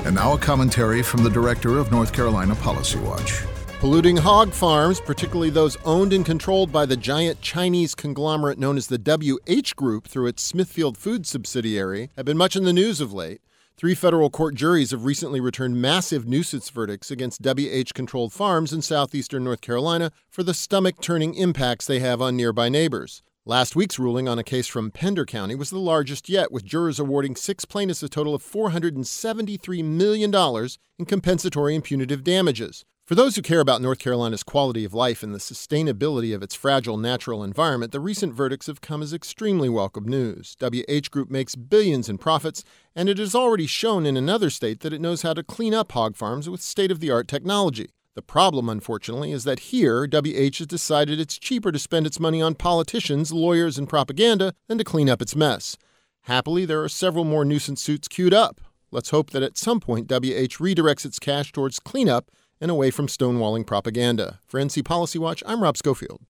And now a commentary from the director of North Carolina Policy Watch. Polluting hog farms, particularly those owned and controlled by the giant Chinese conglomerate known as the WH Group through its Smithfield Foods subsidiary, have been much in the news of late. 3 federal court juries have recently returned massive nuisance verdicts against WH-controlled farms in southeastern North Carolina for the stomach-turning impacts they have on nearby neighbors. Last week's ruling on a case from Pender County was the largest yet, with jurors awarding 6 plaintiffs a total of $473 million in compensatory and punitive damages. For those who care about North Carolina's quality of life and the sustainability of its fragile natural environment, the recent verdicts have come as extremely welcome news. WH Group makes billions in profits, and it has already shown in another state that it knows how to clean up hog farms with state-of-the-art technology. The problem, unfortunately, is that here, WH has decided it's cheaper to spend its money on politicians, lawyers, and propaganda than to clean up its mess. Happily, there are several more nuisance suits queued up. Let's hope that at some point WH redirects its cash towards cleanup and away from stonewalling propaganda. For NC Policy Watch, I'm Rob Schofield.